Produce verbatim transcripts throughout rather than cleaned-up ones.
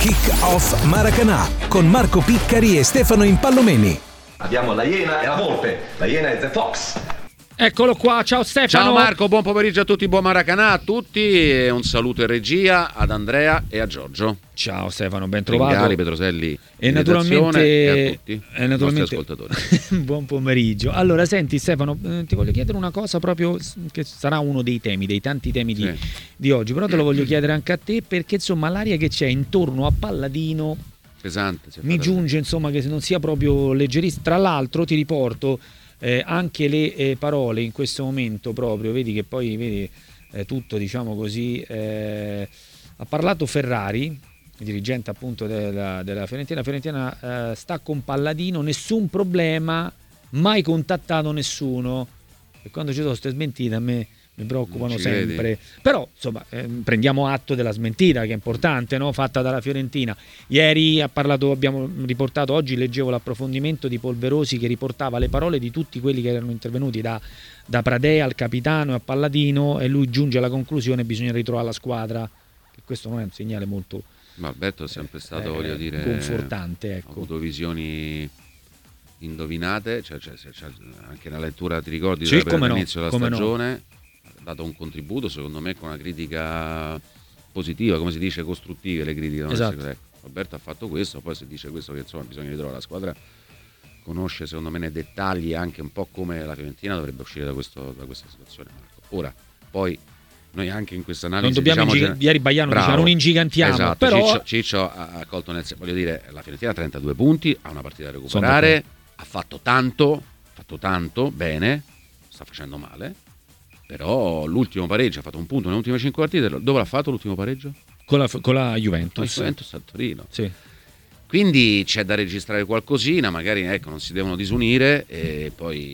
Kick-Off Maracanã con Marco Piccari e Stefano Impallomeni. Abbiamo la Iena e la Volpe. La Iena è The Fox. Eccolo qua, ciao Stefano. Ciao Marco, buon pomeriggio a tutti, buon Maracanã a tutti e un saluto in regia ad Andrea e a Giorgio. Ciao Stefano, ben trovato. Ringali, Petroselli e naturalmente e a tutti e naturalmente, i nostri ascoltatori. Buon pomeriggio. Allora senti Stefano, eh, ti voglio chiedere una cosa proprio che sarà uno dei temi, dei tanti temi di, Sì. di oggi, però te lo voglio chiedere anche a te perché insomma l'aria che c'è intorno a Palladino Pesante, mi giunge insomma che non sia proprio leggerissimo. Tra l'altro ti riporto Eh, anche le eh, parole in questo momento proprio, vedi che poi vedi eh, tutto diciamo così, eh, ha parlato Ferrari, il dirigente appunto della, della Fiorentina. La Fiorentina eh, sta con Palladino, nessun problema, mai contattato nessuno, e quando ci sono queste smentite a me mi preoccupano sempre, credi. Però insomma eh, prendiamo atto della smentita che è importante, no? Fatta dalla Fiorentina. Ieri ha parlato, abbiamo riportato, oggi leggevo l'approfondimento di Polverosi che riportava le parole di tutti quelli che erano intervenuti da, da Pradea al capitano e a Palladino, e lui giunge alla conclusione: bisogna ritrovare la squadra, che questo non è un segnale molto Ma Alberto è sempre stato, eh, voglio dire, confortante, ecco. ha avuto visioni indovinate, cioè, cioè, cioè, anche nella lettura, ti ricordi, Sì, per come no, l'inizio della come no. stagione ha dato un contributo secondo me con una critica positiva, come si dice, costruttive le critiche, non Esatto. essere- ecco, Alberto ha fatto questo, poi se dice questo che insomma bisogna ritrovare la squadra, conosce secondo me nei dettagli anche un po' come la Fiorentina dovrebbe uscire da, questo, da questa situazione, Marco. Ora poi noi anche in questa analisi Non dobbiamo diciamo, ingiga- ieri Baiano bravo, diceva non ingigantiamo, esatto, però Ciccio, Ciccio ha, ha colto nel senso, voglio dire, la Fiorentina ha trentadue punti, ha una partita da recuperare, ha fatto tanto, ha fatto tanto bene, sta facendo male, però l'ultimo pareggio ha fatto un punto nelle ultime cinque partite. Dove l'ha fatto l'ultimo pareggio? con la, con la La Juventus, Juventus a Torino. sì. Quindi c'è da registrare qualcosina, magari ecco, non si devono disunire, e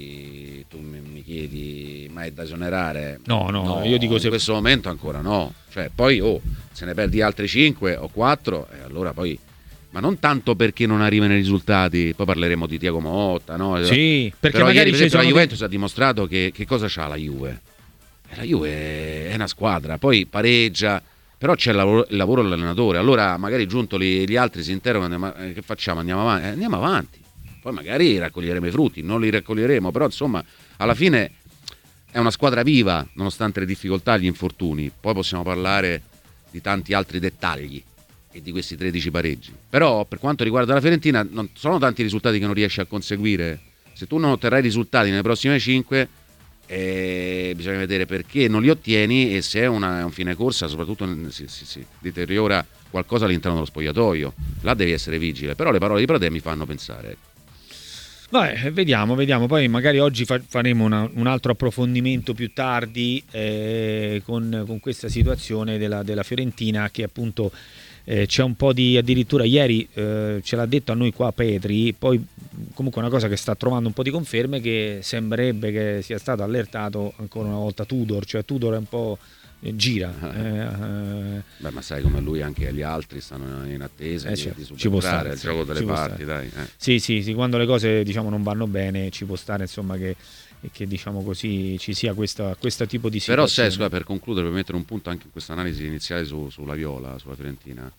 poi tu mi mi chiedi, ma è da esonerare? No, no, io dico in se- questo momento ancora no, cioè poi oh, se ne perdi altri cinque o quattro, e allora poi, ma non tanto perché non arrivano i risultati, poi parleremo di Thiago Motta, no? Sì, perché Però magari ieri, per ci esempio, sono la dei- Juventus ha dimostrato che, che cosa c'ha la Juve. E la Juve è una squadra, poi pareggia, però c'è il lavoro, il lavoro dell'allenatore. Allora magari giunto gli altri si interrogano, ma eh, che facciamo? Andiamo avanti? Eh, andiamo avanti, poi magari raccoglieremo i frutti, non li raccoglieremo, però insomma alla fine è una squadra viva nonostante le difficoltà e gli infortuni. Poi possiamo parlare di tanti altri dettagli e di questi tredici pareggi, però per quanto riguarda la Fiorentina non sono tanti i risultati che non riesci a conseguire. Se tu non otterrai risultati nelle prossime cinque, eh, bisogna vedere perché non li ottieni e se è, una, è un fine corsa, soprattutto si, si, si deteriora qualcosa all'interno dello spogliatoio, là devi essere vigile. Però le parole di Pradè mi fanno pensare. Vabbè, vediamo, vediamo. Poi magari oggi fa- faremo una- un altro approfondimento più tardi eh, con, con questa situazione della, della Fiorentina, che appunto eh, c'è un po' di, addirittura ieri eh, ce l'ha detto a noi qua Petri, poi comunque una cosa che sta trovando un po' di conferme, che sembrerebbe che sia stato allertato ancora una volta Tudor, cioè Tudor è un po' eh, gira. eh, eh, Beh, ma sai come lui, anche gli altri stanno in attesa Eh, di, certo, di ci può subentrare, stare, il sì, gioco delle ci può parti, stare. dai. eh. Sì, sì, sì, quando le cose diciamo non vanno bene ci può stare insomma che, che diciamo così ci sia questa, questo tipo di Però situazione. sai, scusa, per concludere, per mettere un punto anche in questa analisi iniziale su, sulla Viola, sulla Fiorentina,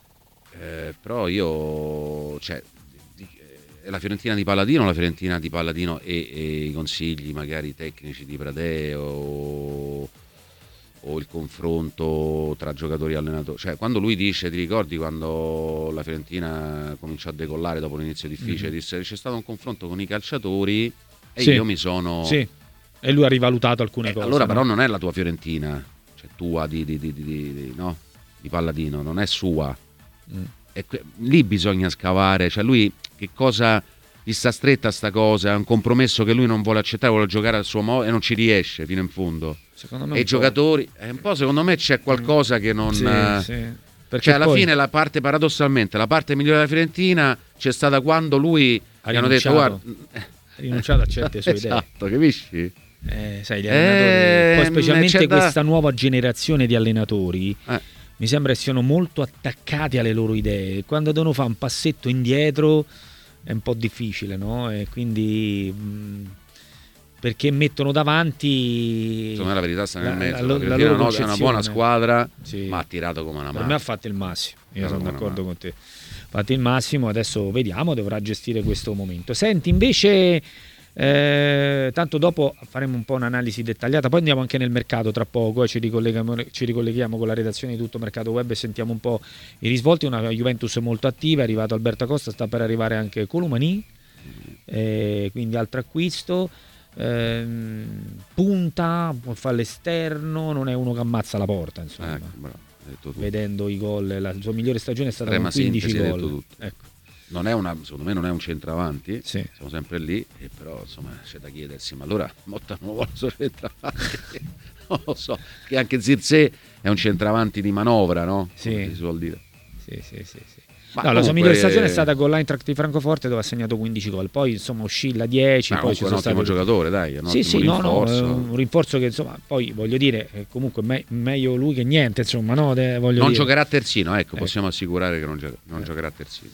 eh, però io, cioè, di- è la Fiorentina di Palladino o la Fiorentina di Palladino e, e i consigli magari tecnici di Pradè o, o il confronto tra giocatori e allenatori? Cioè, quando lui dice, ti ricordi quando la Fiorentina cominciò a decollare dopo l'inizio difficile, Mm-hmm. disse c'è stato un confronto con i calciatori e Sì, io mi sono... Sì, e lui ha rivalutato alcune Eh, cose. allora no? però non è la tua Fiorentina, cioè tua di, di, di, di, di- di- no? di Palladino, non è sua. Mm. E que- lì bisogna scavare, cioè lui che cosa gli sta stretta sta cosa, è un compromesso che lui non vuole accettare, vuole giocare al suo modo e non ci riesce fino in fondo. Secondo me E i un po'. giocatori, eh, un po' secondo me c'è qualcosa che non... Sì, eh, sì. Perché Cioè alla poi fine la parte, paradossalmente, la parte migliore della Fiorentina c'è stata quando lui Ha gli hanno detto rinunciato. guarda... ha rinunciato a certe sue Esatto, capisci? idee. Eh, sai, gli Eh, allenatori, poi specialmente c'è da- questa nuova generazione di allenatori, Eh. mi sembra che siano molto attaccati alle loro idee. Quando devono fare un passetto indietro è un po' difficile, no? E quindi mh, perché mettono davanti. Secondo me la verità sta nel la, mezzo. la, La, la, la loro no, è una buona squadra, sì. ma ha tirato come una mano. Per me ha fatto il massimo, io Tirato sono come d'accordo una con te. Ha fatto il massimo, adesso vediamo, dovrà gestire questo momento. Senti, invece, eh, tanto dopo faremo un po' un'analisi dettagliata, poi andiamo anche nel mercato tra poco, eh, ci, ricolleghiamo, ci ricolleghiamo con la redazione di Tutto Mercato Web e sentiamo un po' i risvolti. Una Juventus molto attiva, è arrivato Alberto Acosta, sta per arrivare anche Colomani, eh, quindi altro acquisto. Ehm, punta, fa l'esterno, non è uno che ammazza la porta, insomma. Ecco, bravo, hai detto tutto. Vedendo i gol, la sua migliore stagione è stata Estrema con quindici sintesi, hai gol. detto tutto. Ecco. Non è una, secondo me non è un centravanti, Sì. siamo sempre lì, e però insomma c'è da chiedersi, ma allora Motta non vuole solo centravanti? Non lo so, che anche Zirkzee è un centravanti di manovra, no? Sì. Come si suol dire. Sì, sì, sì, sì. Ma No, la sua comunque- migliore stagione è stata con l'Eintracht di Francoforte, dove ha segnato quindici gol, poi insomma oscilla dieci, Ma poi ci comunque è sono un ottimo state... giocatore, dai, è un Sì, ottimo sì, no, no, rinforzo. è un rinforzo che insomma, poi voglio dire, eh, comunque me- meglio lui che niente, insomma, no? De- voglio Non dire. giocherà a terzino, ecco, Eh. possiamo assicurare che non, gio- non giocherà a terzino.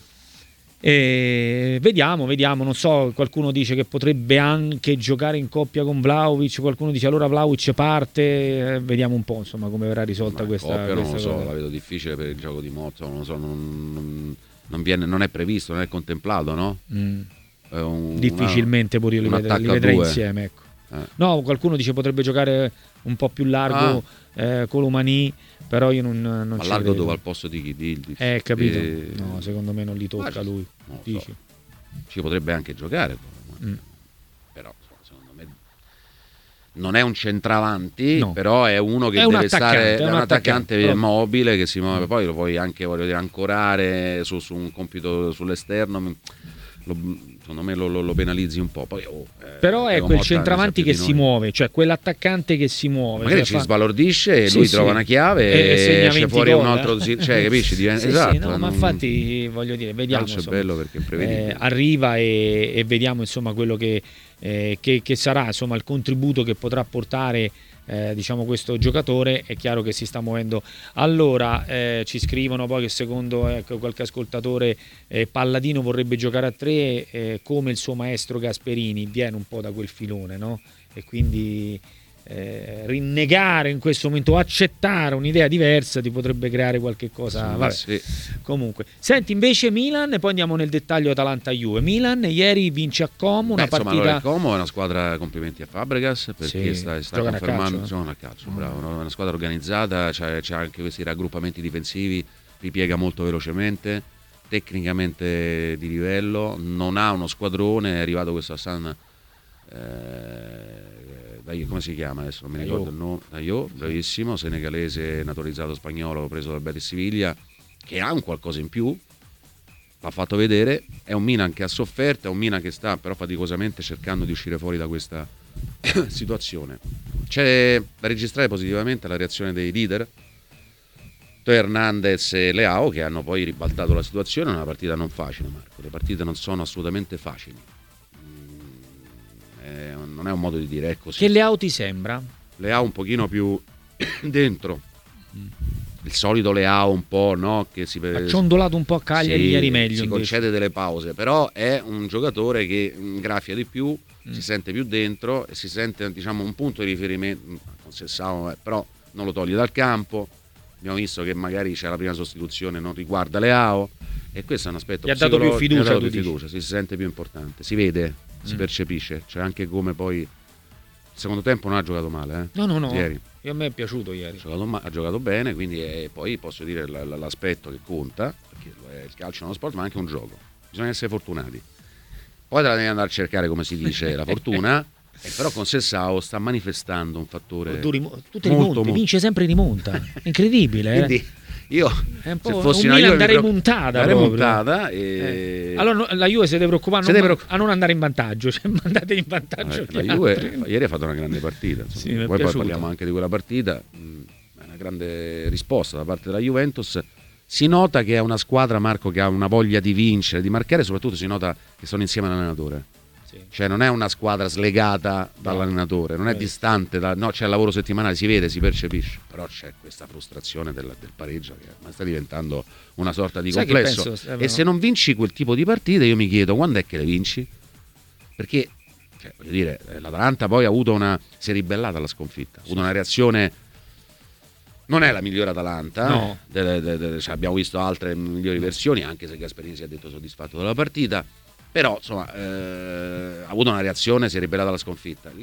E vediamo, vediamo, non so, qualcuno dice che potrebbe anche giocare in coppia con Vlahovic, qualcuno dice allora Vlahovic parte, eh, vediamo un po' insomma come verrà risolta Ma questa, coppia non questa lo so, cosa. la vedo difficile per il gioco di Motta, non lo so, non, non- non viene, non è previsto, non è contemplato, no? Mm. È un- Difficilmente pure io li, un vedrei, li attacco a vedrei due. insieme, ecco. Eh. No, qualcuno dice potrebbe giocare un po' più largo eh, Colomani, però io non, non Ma ci largo credo. dove al posto di chi? Di Ildiz? Eh, capito? Eh, No, secondo me non li tocca ma- lui. non lo so. Dici? Ci potrebbe anche giocare, Mm. però insomma, secondo me non è un centravanti, No. però è uno che È un deve attaccante, stare, è è un un attaccante, attaccante. mobile che si muove, poi lo puoi anche, voglio dire, ancorare su, su un compito sull'esterno, lo- secondo me lo, lo- lo penalizzi un po'. Poi, oh, eh, Però è Diego quel Motta centravanti ne che sa più si di noi. muove, cioè quell'attaccante che si muove. Magari cioè ci fa- sbalordisce e Sì, lui sì. trova una chiave E- e, e segna esce venti fuori gol, un altro, eh. sì, cioè capisci? Diventa, Sì, esatto, sì, no, ma non- infatti voglio dire, vediamo calcio è insomma, bello perché è imprevedibile. eh, arriva e, e vediamo insomma quello che, eh, che, che sarà insomma il contributo che potrà portare eh, diciamo questo giocatore. È chiaro che si sta muovendo. Allora eh, ci scrivono poi che secondo ecco, qualche ascoltatore eh, Palladino vorrebbe giocare a tre eh, come il suo maestro Gasperini, viene un po' da quel filone, no? E quindi eh, rinnegare in questo momento, accettare un'idea diversa ti potrebbe creare qualche cosa. Insomma, Vabbè. sì. Comunque, senti invece Milan, e poi andiamo nel dettaglio Atalanta-Juve. Milan ieri vince a Como, una Beh, insomma, partita. allora, il Como è una squadra, complimenti a Fabregas perché Sì, sta, sta giocano a confermando, calcio, eh. giocano a calcio, bravo, no? È una squadra organizzata, c'ha, c'ha anche questi raggruppamenti difensivi, ripiega molto velocemente, tecnicamente di livello, non ha uno squadrone, è arrivato questo Hassan, eh, dai, come si chiama adesso, non mi ricordo il nome, Dayo, bravissimo, senegalese naturalizzato spagnolo preso dal Betis Siviglia, che ha un qualcosa in più, l'ha fatto vedere. È un Milan che ha sofferto, è un Milan che sta però faticosamente cercando di uscire fuori da questa situazione. C'è da registrare positivamente la reazione dei leader, Teo Hernandez e Leao, che hanno poi ribaltato la situazione. È una partita non facile, Marco, le partite non sono assolutamente facili. Mm, è un- non è un modo di dire, è così. Che Leao ti sembra? Leao un pochino più dentro, il solito Leao un po', no? Che si Ha ciondolato un po' a Cagliari sì, ieri meglio. si invece. concede delle pause, però è un giocatore che mm, graffia di più, Mm. si sente più dentro e si sente, diciamo, un punto di riferimento. mm, Con Sessao, eh, però non lo toglie dal campo. Abbiamo visto che magari c'è la prima sostituzione, non riguarda Leao, e questo è un aspetto Gli ha dato più psicologico, fiducia, gli ha dato tu più dici. fiducia, si sente più importante, si vede, si Mm. percepisce. C'è anche come poi il secondo tempo non ha giocato male, eh? No, no, no. Ieri. Io- a me è piaciuto ieri. Ha giocato, ma- ha giocato bene, quindi è- poi posso dire l- l- l'aspetto che conta, perché lo è- il calcio è uno sport, ma anche un gioco. Bisogna essere fortunati. Poi te la devi andare a cercare, come si dice, la fortuna, e però con Sessao sta manifestando un fattore Tu rimo- tutte molto, rimonte, molto- vince sempre rimonta. Incredibile, eh? Quindi io, È un po' se fossi un una Milan Juve, da mi preoccup- remontata da proprio. remontata e... Eh. Allora no, la Juve si deve preoccupare Si non- deve preoccup- a non andare in vantaggio, cioè mandate in vantaggio Vabbè, gli la Juve altri. ieri ha fatto una grande partita, insomma. Sì, mi è poi, poi piaciuto. parliamo anche di quella partita, mm, è una grande risposta da parte della Juventus. Si nota che è una squadra, Marco, che ha una voglia di vincere, di marcare, soprattutto si nota che sono insieme all'allenatore. Sì. Cioè non è una squadra slegata dall'allenatore, non è Sì. distante, da, no, c'è il lavoro settimanale, si vede, si percepisce, però c'è questa frustrazione del, del pareggio che ma sta diventando una sorta di Sai che complesso. penso, eh, E se non vinci quel tipo di partite, io mi chiedo quando è che le vinci? Perché cioè, voglio dire, l'Atalanta poi ha avuto una si è ribellata alla sconfitta, ha avuto una reazione, non è la migliore Atalanta, no. de, de, de, cioè, abbiamo visto altre migliori versioni, anche se Gasperini si è detto soddisfatto della partita, però insomma eh, ha avuto una reazione, si è ribellata alla sconfitta.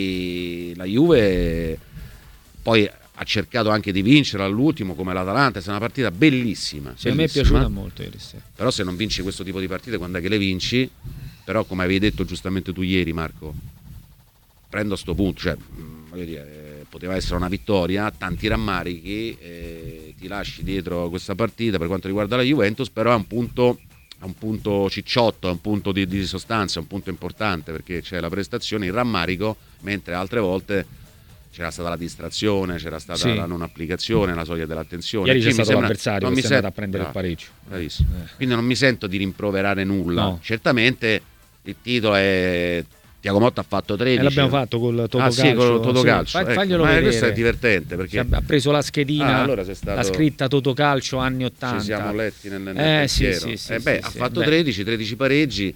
Lì la Juve poi ha cercato anche di vincere all'ultimo come l'Atalanta, è stata una partita bellissima, sì, a me è bellissima. piaciuta molto ieri sera. Però se non vinci questo tipo di partite, quando è che le vinci? Però come avevi detto giustamente tu ieri, Marco, prendo sto punto, cioè voglio dire, poteva essere una vittoria, tanti rammarichi, eh, ti lasci dietro questa partita per quanto riguarda la Juventus, però è un punto, è un punto cicciotto, è un punto di, di sostanza, è un punto importante, perché c'è la prestazione, il rammarico, mentre altre volte c'era stata la distrazione, c'era stata sì. la non applicazione, la soglia dell'attenzione. Ieri c'è stato sembra, l'avversario che si è andato a prendere il pareggio. Bravissimo. Eh. Quindi non mi sento di rimproverare nulla. No. Certamente il titolo è Tiago Motta ha fatto tredici. E l'abbiamo fatto col Totocalcio. Ah, sì, col Totocalcio. Sì, ecco. faglielo Ma vedere. Questo è divertente perché ha preso la schedina, ah, allora stato... la scritta Totocalcio anni ottanta. Ci siamo letti nel, nel eh, sì, pensiero. sì, sì, eh, beh, sì, ha sì, fatto beh. tredici, tredici pareggi.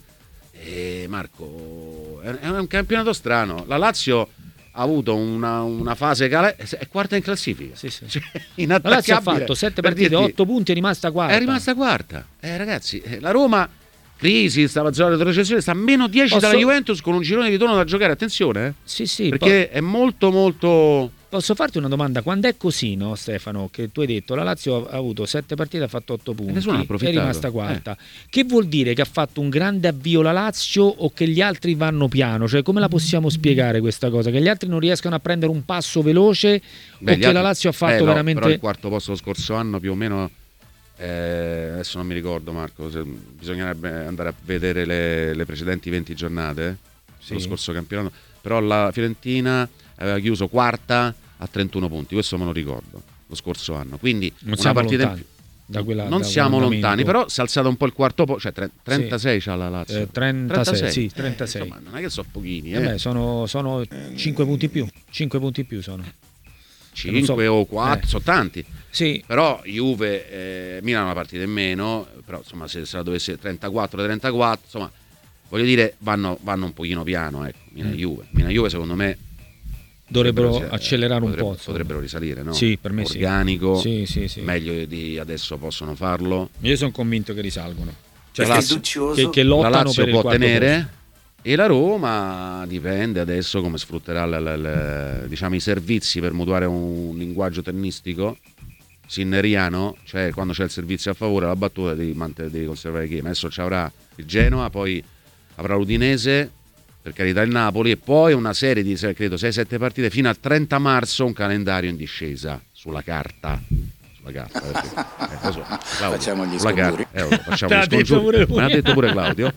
E Marco, è un campionato strano. La Lazio ha avuto una, una fase cala- è quarta in classifica, sì, sì. Cioè, la Lazio ha fatto sette partite, dirti, otto punti, è rimasta quarta. È rimasta quarta. Eh, ragazzi, la Roma crisi, stava a zona di recessione, sta a meno dieci Posso... dalla Juventus con un girone di ritorno da giocare, attenzione, eh? Sì, sì, perché po- è molto molto. Posso farti una domanda? Quando è così, no, Stefano, che tu hai detto la Lazio ha avuto sette partite, ha fatto otto punti, è rimasta quarta. Eh. Che vuol dire che ha fatto un grande avvio la Lazio o che gli altri vanno piano? Cioè, come la possiamo spiegare questa cosa? Che gli altri non riescano a prendere un passo veloce Beh, o che altri... la Lazio ha fatto eh, no, veramente... Però il quarto posto lo scorso anno più o meno, eh, adesso non mi ricordo Marco, se bisognerebbe andare a vedere le, le precedenti venti giornate dello sì. scorso campionato, però la Fiorentina aveva chiuso quarta a trentuno punti, questo me lo ricordo, lo scorso anno, quindi non una partita in più. Da quella, non da siamo lontani, però si è alzato un po' il quarto posto, cioè trentasei sì. c'ha la Lazio. Eh, trentasei, trentasei, sì, trentasei. Eh, insomma, non è che sono pochini, eh. Eh beh, sono, sono cinque punti in più, cinque punti in più sono. cinque so. o quattro, eh. sono tanti. Sì. Però Juve, eh, Milan una partita in meno, però insomma se, se la dovesse trentaquattro trentaquattro, insomma, voglio dire, vanno, vanno un pochino piano, ecco, Milan Juve. Milan Juve secondo me dovrebbero, dovrebbero accelerare potrebbero, un po'. Potrebbero risalire, no? Sì, per me Organico, sì. Sì, sì, sì. meglio di adesso possono farlo. Io sono convinto che risalgono. Cioè, la Lazio, che, che lottano la Lazio per il può tenere posto. E la Roma dipende adesso come sfrutterà le, le, le, diciamo, i servizi, per mutuare un linguaggio tennistico sinneriano, cioè quando c'è il servizio a favore la battuta devi, devi conservare il game. Adesso ci avrà il Genoa, poi avrà l'Udinese, per carità il Napoli, e poi una serie di credo sei sette partite fino al trenta marzo, un calendario in discesa sulla carta. Sulla carta, eh, so, Claudio, facciamo gli scongiuri. Eh, facciamo gli scongiuri. Me l'ha detto pure Claudio.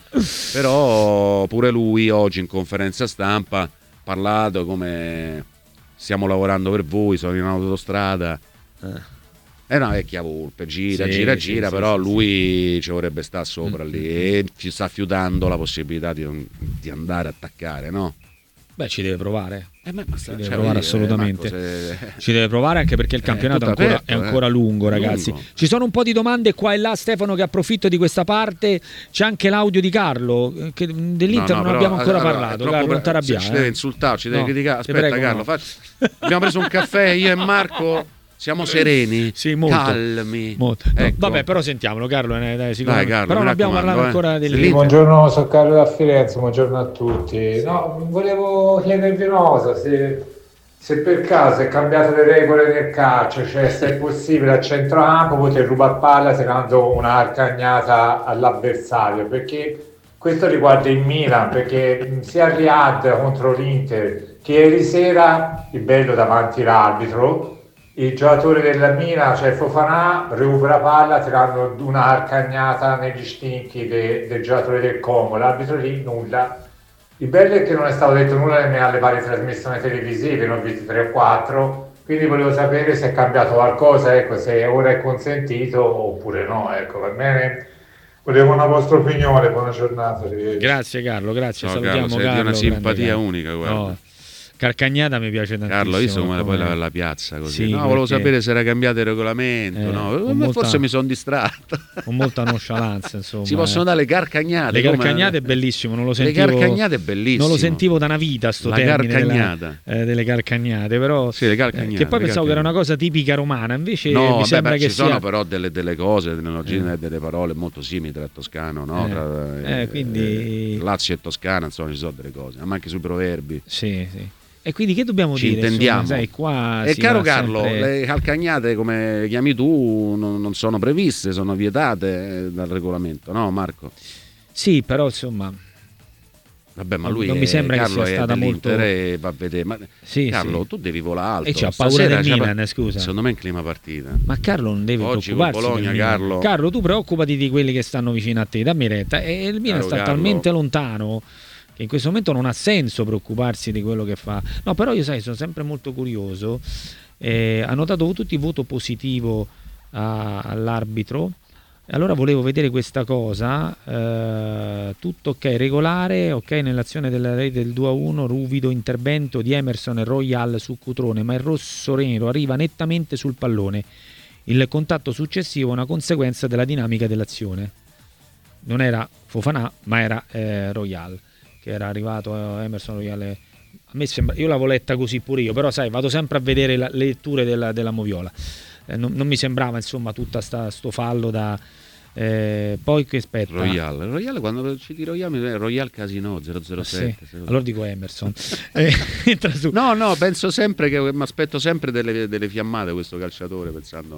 Però pure lui oggi in conferenza stampa ha parlato come stiamo lavorando per voi, sono in autostrada. Eh. È una vecchia volpe, gira, sì, gira, sì, gira, sì, però sì, lui sì. ci vorrebbe stare sopra mm. lì e ci sta fiutando la possibilità di, di andare a attaccare, no? Beh, ci deve provare. Eh, ma ci deve provare dire, assolutamente. Marco, se... Ci deve provare anche perché il campionato è, è ancora, aperto, è ancora eh. lungo, ragazzi. Lungo. Ci sono un po' di domande qua e là, Stefano, che approfitto di questa parte. C'è anche l'audio di Carlo, che dell'Inter no, no, non però, abbiamo ancora allora, parlato. troppo, Carlo, non ti arrabbiare. Ci eh. deve insultare, ci deve no, criticare. Aspetta, prego, Carlo, no. faccio... abbiamo preso un caffè io e Marco. Siamo sereni, sì, molto, calmi. Molto. No, ecco. Vabbè, però sentiamolo, Carlo. Eh, dai, dai, Carlo, però non abbiamo parlato eh. ancora del sì, buongiorno, sono Carlo da Firenze, buongiorno a tutti. No, volevo chiedervi una cosa, se, se per caso è cambiato le regole del calcio, cioè se è possibile a centrocampo poter rubare palla tirando una cagnata all'avversario, perché questo riguarda il Milan, perché sia il Riyadh contro l'Inter che ieri sera, il bello davanti all'arbitro, il giocatore della Milan, cioè Fofana, recupera palla tirando una arcagnata negli stinchi de, del giocatore del Como, l'arbitro lì nulla. Il bello è che non è stato detto nulla nemmeno alle varie trasmissioni televisive, ne ho visti tre o quattro, quindi volevo sapere se è cambiato qualcosa, ecco, se ora è consentito oppure no, ecco, va bene. Volevo una vostra opinione, buona giornata. Grazie Carlo, grazie, no, salutiamo Carlo, sei Carlo. Di una simpatia grande, unica, guarda. No. Carcagnata mi piace tantissimo. Carlo, hai visto come poi la, la piazza così? Sì, no, volevo sapere se era cambiato il regolamento. Eh, no? Molta, forse mi sono distratto. Con molta nonchalance, insomma. Si possono dare le carcagnate. Le carcagnate è bellissimo, non lo sentivo. Le carcagnate è bellissimo. Non lo sentivo da una vita sto la termine carcagnata. Della, eh, delle carcagnate, però sì, le carcagnate, eh, che poi le pensavo carcagnate. che era una cosa tipica romana, invece no, mi beh, sembra beh, che ci sia... sono però delle, delle cose, dell'origine eh. delle parole molto simili tra toscano, no? Eh. Tra, eh, eh, quindi... Lazio e Toscana, insomma, ci sono delle cose, ma anche sui proverbi. Sì, sì. E quindi che dobbiamo ci dire? intendiamo. Insomma, sai, qua e caro va Carlo, sempre... le calcagnate come chiami tu non, non sono previste, sono vietate dal regolamento, no Marco? Sì, però insomma... Vabbè, ma lui non è, mi sembra Carlo che sia stata molto... e va a vedere. Ma sì, Carlo, sì. tu devi volare alto. E c'ha paura del Milan, c'ha... scusa. Secondo me è in clima partita. Ma Carlo non deve Oggi preoccuparsi con Bologna, del Milan. Carlo. Carlo, tu preoccupati di quelli che stanno vicino a te, dammi retta. E il Milan Caro sta Carlo. talmente lontano che in questo momento non ha senso preoccuparsi di quello che fa. No, però io sai, sono sempre molto curioso. Eh, hanno dato tutti voto positivo a, all'arbitro. Allora volevo vedere questa cosa, eh, tutto ok, regolare, ok nell'azione della rete del due a uno, ruvido intervento di Emerson e Royal su Cutrone, ma il rosso-nero arriva nettamente sul pallone. Il contatto successivo è una conseguenza della dinamica dell'azione. Non era Fofana, ma era eh, Royal, che era arrivato a Emerson Royal. A me sembra, io l'avevo letta così pure io, però sai, vado sempre a vedere la, le letture della, della moviola. Eh, non, non mi sembrava insomma tutta sta, sto fallo da eh, poi che aspetta Royal, Royal quando ci di Royal Royal Casino zero zero sette sì. Allora dico Emerson eh, entra su. no no penso sempre che mi aspetto sempre delle, delle fiammate questo calciatore pensando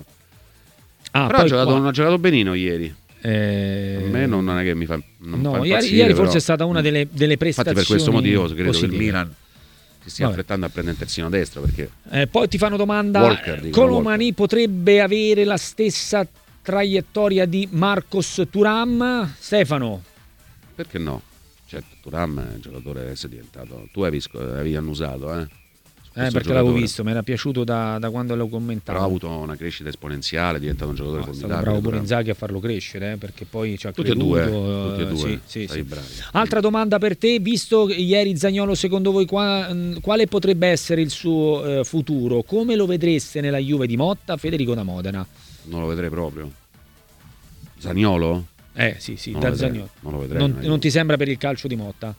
ah, però ha giocato, qua... non ha giocato benino ieri. Eh... a me non, non è che mi fa non no fa ieri, ieri forse però... è stata una delle, delle prestazioni. Infatti per questo motivo credo positive. che il Milan si stia Vabbè. affrettando a prendere il terzino destro perché eh, poi ti fanno domanda Walker, Colomani potrebbe avere la stessa traiettoria di Marcos Thuram. Stefano, perché no? Certo, Thuram è un giocatore che è diventato, tu hai visto, avevi annusato eh? Eh, perché l'avevo visto, mi era piaciuto da, da quando l'ho commentato. Però ha avuto una crescita esponenziale, è diventato un giocatore no, formidabile. Bravo pure Inzaghi a farlo crescere, eh, perché poi ci ha tutti creduto. E due, tutti e due, sì, sì, sì. bravi. Altra domanda per te, visto che ieri Zaniolo, secondo voi qua, quale potrebbe essere il suo eh, futuro? Come lo vedreste nella Juve di Motta? Federico da Modena. Non lo vedrei proprio. Zaniolo? Eh sì, sì, non da lo vedrei, Zaniolo. Non, lo vedrei, non, non ti sembra per il calcio di Motta?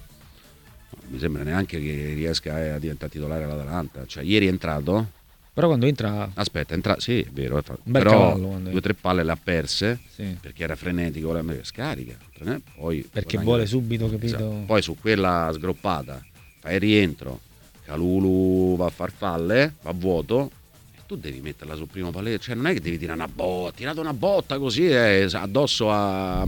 Mi sembra neanche che riesca a diventare titolare all'Atalanta. Cioè, ieri è entrato. Però quando entra. Aspetta, entra. Sì, è vero. Fa... Un bel però cavallo, due o tre palle le ha perse. Sì. Perché era frenetico. La scarica. Poi, perché poi vuole anche... subito, capito? Esatto. Poi su quella sgroppata fai il rientro. Calulu va a far falle, va a vuoto. E tu devi metterla sul primo palletto. Cioè, non è che devi tirare una botta. Tirate una botta così eh, addosso a.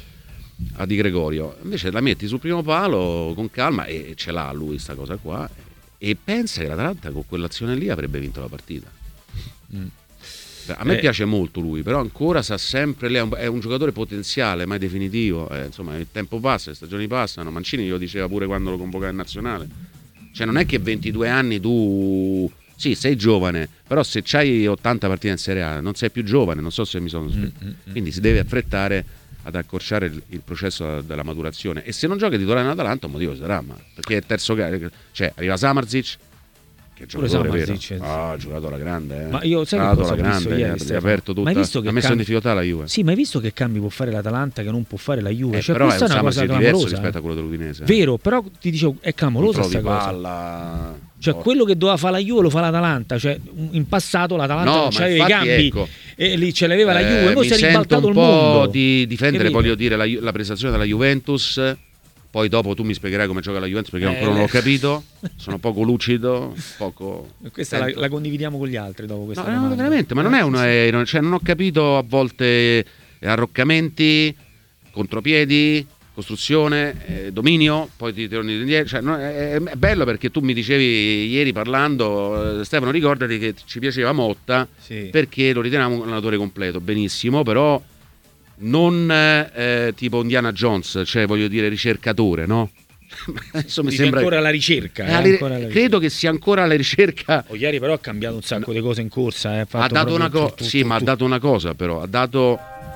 a Di Gregorio, invece la metti sul primo palo con calma e ce l'ha lui sta cosa qua e pensa che l'Atalanta con quell'azione lì avrebbe vinto la partita. mm. A me eh. piace molto lui, però ancora sa sempre lei è un, è un giocatore potenziale, mai definitivo, eh, insomma il tempo passa, le stagioni passano. Mancini glielo diceva pure quando lo convocava in nazionale, cioè non è che ventidue anni tu sì sei giovane, però se c'hai ottanta partite in Serie A non sei più giovane, non so se mi sono mm, mm, quindi si deve affrettare ad accorciare il, il processo della maturazione, e se non gioca titolare in Atalanta un motivo sarà, ma perché è terzo carico, cioè arriva Samardzic che è giocatore vero, ah, ha giocato alla grande, eh. Ma io sai che cosa ho visto ieri, ha aperto tutta, visto che ha messo cambi... in difficoltà la Juve. Sì, ma hai visto che cambi può fare l'Atalanta che non può fare la Juve? Eh, cioè, però questa è un è una cosa diverso clamorosa rispetto a quello dell'Udinese. Vero, però ti dicevo è clamorosa sta cosa. Palla... Cioè, quello che doveva fare la Juve lo fa l'Atalanta. Cioè, in passato l'Atalanta no, non c'aveva i cambi, ecco, e lì ce l'aveva la Juve. Eh, poi si è ribaltato il mondo. Mi sento un po' mondo. di difendere, Capito? voglio dire, la, la prestazione della Juventus. Poi dopo tu mi spiegherai come gioca la Juventus, perché eh, ancora non l'ho capito. Sono poco lucido, poco. Questa la, la condividiamo con gli altri dopo questa no, no, veramente, ma non è una. È, cioè, non ho capito a volte arroccamenti, contropiedi, costruzione, eh, dominio, poi ti torni indietro. Cioè, no, è, è bello perché tu mi dicevi ieri parlando, eh, Stefano, ricordati che ci piaceva Motta, sì, perché lo riteniamo un allenatore completo, benissimo, però non eh, tipo Indiana Jones, cioè voglio dire ricercatore, no? Adesso mi Dice sembra ancora alla ricerca, eh, alla, ancora alla credo ricerca. Che sia ancora alla ricerca. Oh, ieri però ha cambiato un sacco no. di cose in corsa, eh. Ha dato una cosa, sì, ma ha dato una cosa però, ha dato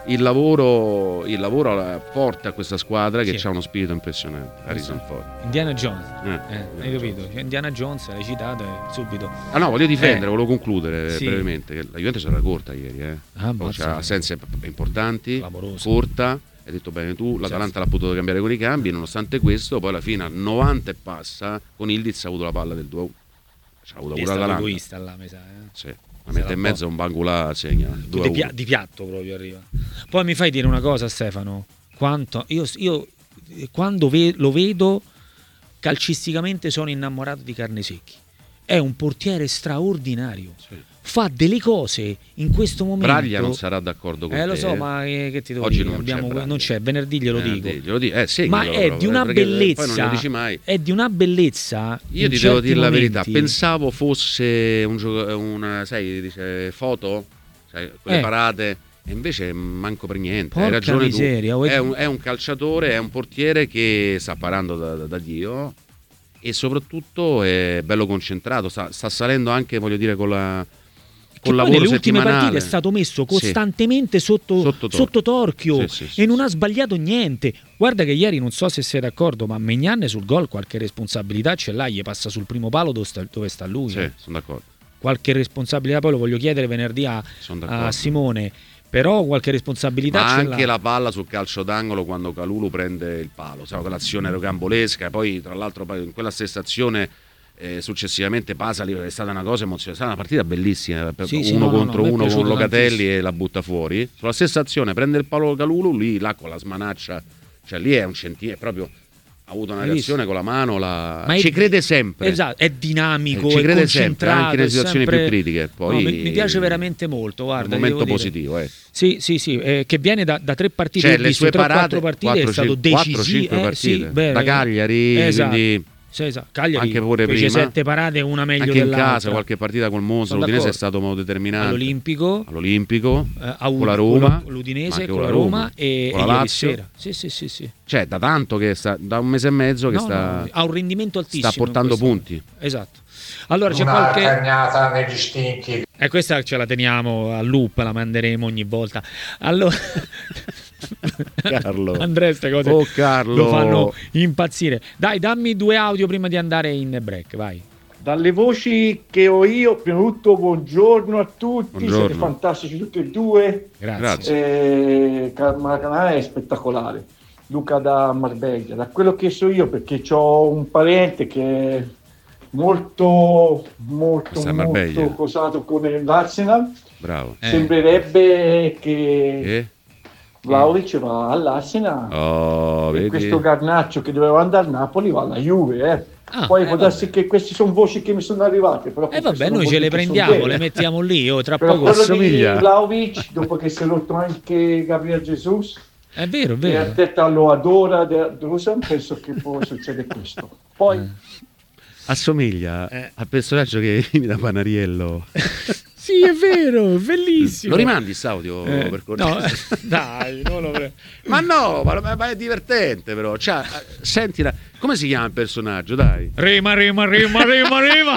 il lavoro, il lavoro porta a questa squadra che Sì. ha uno spirito impressionante. Harrison Ford. Indiana Jones, Eh, eh, hai capito? Cioè, Indiana Jones l'hai citato e subito. Ah no, voglio difendere, Eh. volevo concludere Sì. brevemente. Che la Juventus era corta ieri, eh. Ah, Poi ammazza. c'ha assenze importanti, Clamoroso. corta. Hai detto bene tu, l'Atalanta l'ha potuto cambiare con i cambi, nonostante questo, poi alla fine al novanta e passa con Ildiz ha avuto la palla del due a uno. C'ha avuto Lì è pure stato l'Atalanta. egoista là, mi sa. Eh. Sì, la mette in mezzo a un Bangula segna due a Di, uno. pia- di piatto proprio arriva. Poi mi fai dire una cosa, Stefano. Quanto io, io quando ve- lo vedo calcisticamente sono innamorato di Carnesecchi. È un portiere straordinario. Sì. Fa delle cose in questo momento. Braglia non sarà d'accordo con Eh te. lo so, ma eh, che ti devo Oggi dire? non c'è Abbiamo- Braglia. non c'è, venerdì glielo Eh, dico. glielo dico. Eh, segnalo Ma è proprio, di una perché bellezza. Poi non lo dici mai. È di una bellezza. Io in ti devo certi dire la verità, momenti. pensavo fosse un gioco, una, sai, dice foto, sai, quelle Eh. parate, e invece manco per niente. Porca Hai ragione miseria, tu. vuoi- È un, è un calciatore, è un portiere che sta parando da, da- da Dio e soprattutto è bello concentrato, sta, sta salendo anche, voglio dire, con la Che col poi lavoro nelle ultime settimanale. partite è stato messo Sì. costantemente sotto, Sotto sotto torchio. torchio, Sì, sì, sì, e non sì. ha sbagliato niente. Guarda che ieri, non so se sei d'accordo, ma Maignan sul gol qualche responsabilità ce l'ha, gli passa sul primo palo dove sta, dove sta lui. Sì, eh. sono d'accordo. Qualche responsabilità, poi lo voglio chiedere venerdì a, Sono d'accordo. a Simone, però qualche responsabilità Ma ce anche l'ha. la palla sul calcio d'angolo quando Calulu prende il palo, sai, quell'azione rocambolesca, poi tra l'altro poi in quella stessa azione eh, successivamente Pasali è stata una cosa emozionante, è stata una partita bellissima, per Sì, sì, uno no, no, contro no, a me è uno con piaciuto Locatelli tantissimo. e la butta fuori. Sulla stessa azione prende il palo Calulu, lì là con la smanaccia, cioè lì è un centimetro, proprio ha avuto una Hai reazione visto? con la mano, la... Ma è- ci crede sempre. Esatto, è dinamico, Eh, ci è crede sempre, concentrato, anche nelle è situazioni sempre- più critiche. Poi No, mi, mi piace veramente molto, un guarda, momento devo dire. positivo, eh. Sì, sì, sì, eh, che viene da, da tre partite, Cioè, ho le visto sue tre o parate, quattro partite, è quattro, stato cinque, quattro, decisivo, cinque eh, partite. sì, beh, Da Cagliari, esatto. quindi Sì, esatto. Cagliari anche pure fece prima. sette parate, una meglio anche in dell'altra. casa qualche partita col Monza, Sono l'Udinese è d'accordo. stato molto determinante. All'Olimpico, All'Olimpico, eh, a con la U- Roma, con l'Udinese, ma anche con la Roma e, con e la ieri Lazio. sera. Sì, sì, sì, sì. Cioè, da tanto che sta, da un mese e mezzo che No, sta, no, ha un rendimento altissimo. sta portando in questo- punti. Esatto. Allora c'è Una qualche cagnata negli stinchi. E questa ce la teniamo a loop, la manderemo ogni volta. Allora, Carlo. Andrea, queste cose Oh, Carlo. lo fanno impazzire. Dai, dammi due audio prima di andare in break, vai. Dalle voci che ho io, prima di tutto buongiorno a tutti, Buongiorno. siete fantastici tutti e due. Grazie. Grazie. Eh, Maracanã è spettacolare. Luca da Marbella, da quello che so io, perché ho un parente che è molto molto Questa è Marbella. molto cosato con l'Arsenal. Bravo. Eh. Sembrerebbe che E? Vlahovic va all'Arsenal Oh, e vedi? questo Garnaccio che doveva andare al Napoli va alla Juve, eh. Ah, Poi eh, può darsi vabbè. che queste sono voci che mi sono arrivate, però E eh, queste vabbè, sono noi ce voci le che sono prendiamo, vere. le mettiamo lì, oh, tra Però poco. quello assomiglia. di Vlahovic, dopo che si è rotto anche Gabriel Jesus È vero, è e vero. Arteta lo adora de- Dusan, penso che può succedere questo. Poi Assomiglia Eh. al personaggio che imita Panariello. Sì, è vero, è bellissimo. Lo rimandi st'audio Eh, per no, cortesia? eh, dai, non lo pre- Ma no, ma, ma è divertente però. Cioè, eh, sentila, come si chiama il personaggio, dai? Rema, rema, rema, rema, rema.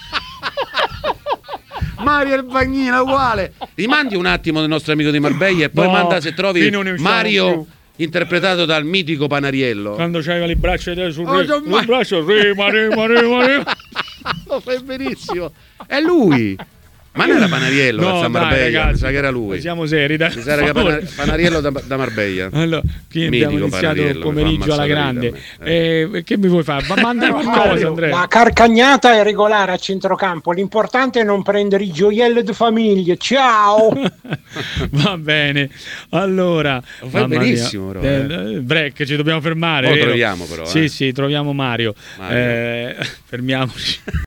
Mario il Bagnino uguale. Rimandi un attimo del nostro amico di Marbella e poi No, manda se trovi qui non ne usciamo Mario più. interpretato dal mitico Panariello. Quando c'aveva le braccia di te sul Oh, re- non sul mai- braccio, rema, rema, rema, rema. Lo fai benissimo. È lui. Ma non era Panariello da San dai, Marbella, mi ragazzi, sa che era lui. Siamo seri, dai. Mi sa che era per favore. Pana- Panariello da, da Marbella. Allora, qui Mitico abbiamo iniziato il Panariello, pomeriggio mi fa alla ammazzare grande. la vita a me. Eh, che mi vuoi fare? Ma manda qualcosa, Andrea. La carcagnata è regolare a centrocampo, l'importante è non prendere i gioielli di famiglia. Ciao! Va bene. Allora, Lo fai mamma benissimo, mia. però, Eh, break, ci dobbiamo fermare. Lo vero? troviamo, però, Sì, eh. sì, troviamo Mario. Mario. Eh, fermiamoci.